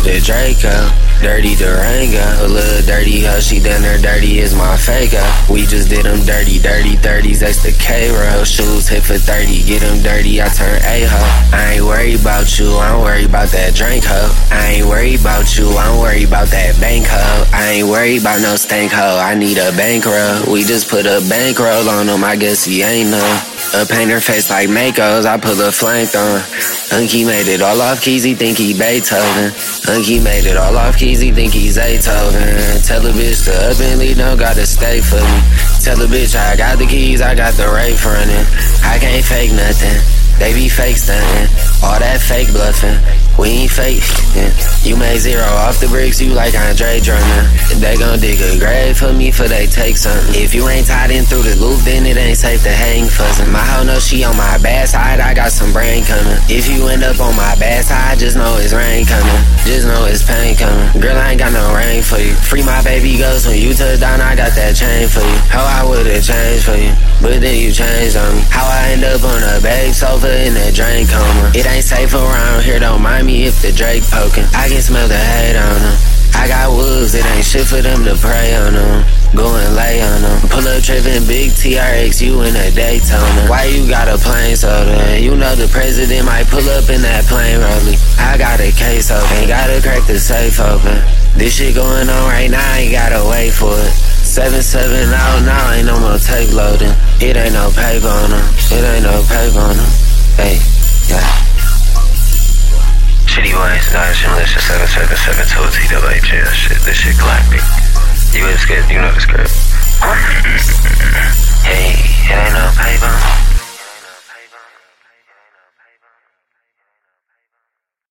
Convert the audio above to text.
with a Draco. Dirty Durango, a little dirty hoe, she done her dirty as my Fago. We just did them dirty 30s, that's the K-Roll. Shoes hit for 30, get them dirty, I turn A-ho. I ain't worried about you, I'm worried about that drink hoe. I ain't worried about you, I'm worried about that bank hoe. I ain't worried about no stank hoe, I need a bankroll. We just put a bankroll on him, I guess he ain't none. A painter face like Mako's, I put a flank on. Hunky made it all off keys, he think he Beethoven. Hunky made it all off keys, he think he's Beethoven. Tell a bitch to up and leave, don't gotta stay for me. Tell a bitch I got the keys, I got the rape running. I can't fake nothing, they be fake stunting. All that fake bluffing, we ain't fake. You made zero off the bricks, you like Andre Drummond. They gon' dig a grave for me for they take something. If you ain't tied in through the loop, then it ain't safe to hang fuzzin'. My hoe know she on my bad side, I got some brain coming. If you end up on my bad side, just know it's rain coming. Just know it's pain coming. Girl, I ain't got no rain for you. Free my baby ghost when you touch down, I got that chain for you. How I would've changed for you, but then you changed on me. How I end up on a babe sofa in a drain coma. It ain't safe around here, don't mind me if the Drake poking. I can smell the hate on them. I got wolves, it ain't shit for them to prey on them. Go and lay on them. Pull up trippin' big TRX, you in a Daytona. Why you got a plane soda? You know the president might pull up in that plane rolling. I got a case open, gotta crack the safe open. This shit going on right now, I ain't gotta wait for it. 7-7 out now, ain't no more tape loading. It ain't no paper on them, it ain't no paper on them. Hey, yeah. Shitty boys, Dodge Militia 777 TWH, shit, this shit galactic. You in the script, you know the script. Hey, it ain't no paper.